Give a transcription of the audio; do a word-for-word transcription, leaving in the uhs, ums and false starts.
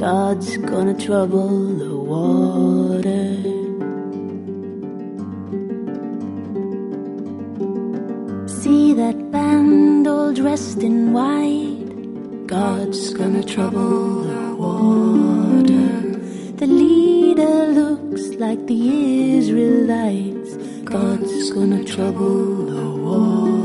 God's gonna trouble the water. See that band all dressed in white? God's gonna trouble the water. The leader looks like the Israelites. God's gonna trouble the water.